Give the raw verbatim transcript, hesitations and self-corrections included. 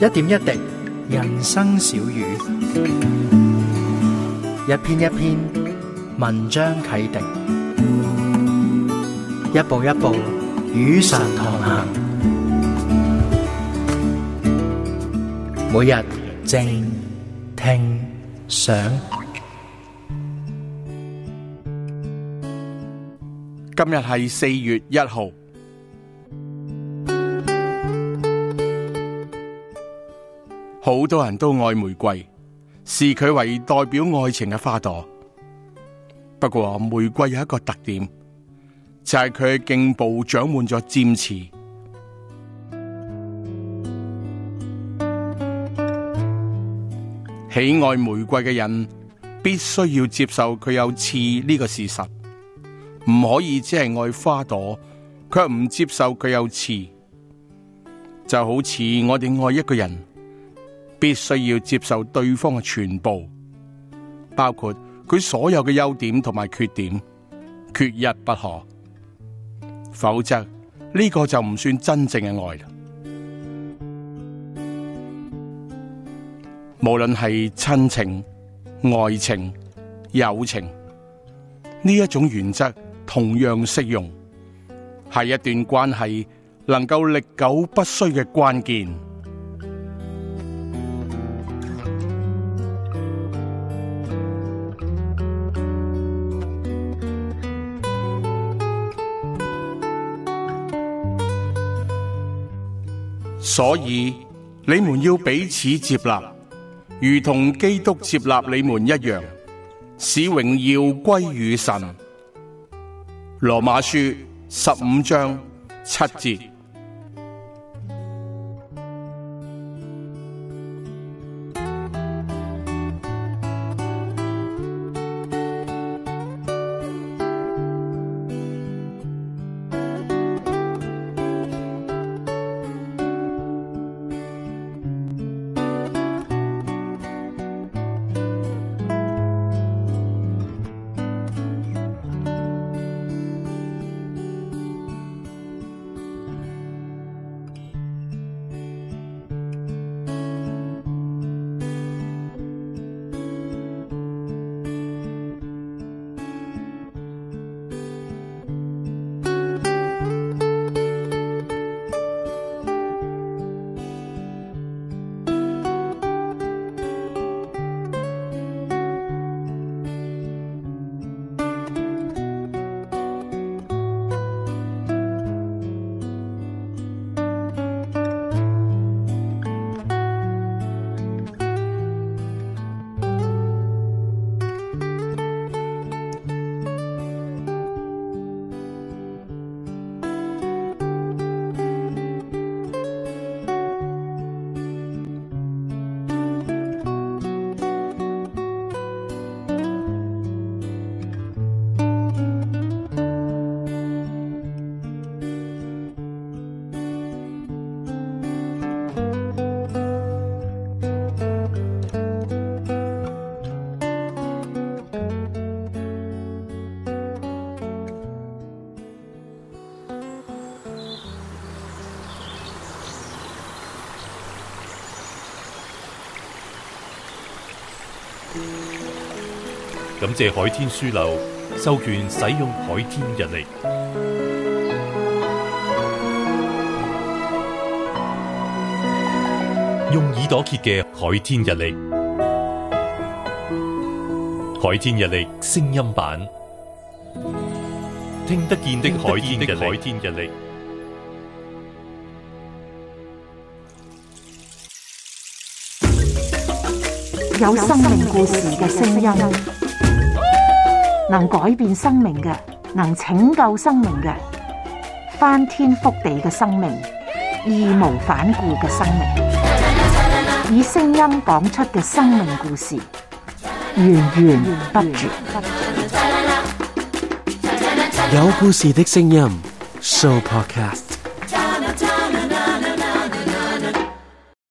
一點一滴，人生小語；一篇一篇，文章啟迪；一步一步，與神同行。每日靜聽想， 今日係四月一號。好多人都愛玫瑰，視佢為代表愛情嘅花朵。不過玫瑰有一個特點，就係佢嘅莖部長滿咗尖刺。喜愛玫瑰嘅人必須要接受佢有刺呢個事實，唔可以只係愛花朵，卻唔接受佢有刺。就好似我哋愛一個人，必須要接受對方嘅全部，包括佢所有嘅優點同埋缺點，缺一不可。否則呢個就唔算真正嘅愛啦。無論係親情、愛情、友情，呢一種原則同樣適用，係一段關係能夠歷久不衰嘅關鍵。所以你們要彼此接納，如同基督接納你們一樣，使榮耀歸於神。羅馬書十五章七節。 感謝海天書樓授權使用海天日曆，用耳朵揭嘅海天日曆，海天日曆聲音版，聽得見的海天日曆。 有生命故事嘅聲音，能改變生命嘅，能拯救生命嘅，翻天覆地嘅生命，義無反顧嘅生命，以聲音講出嘅生命故事，源源不絕。 有故事的聲音 Show Podcast。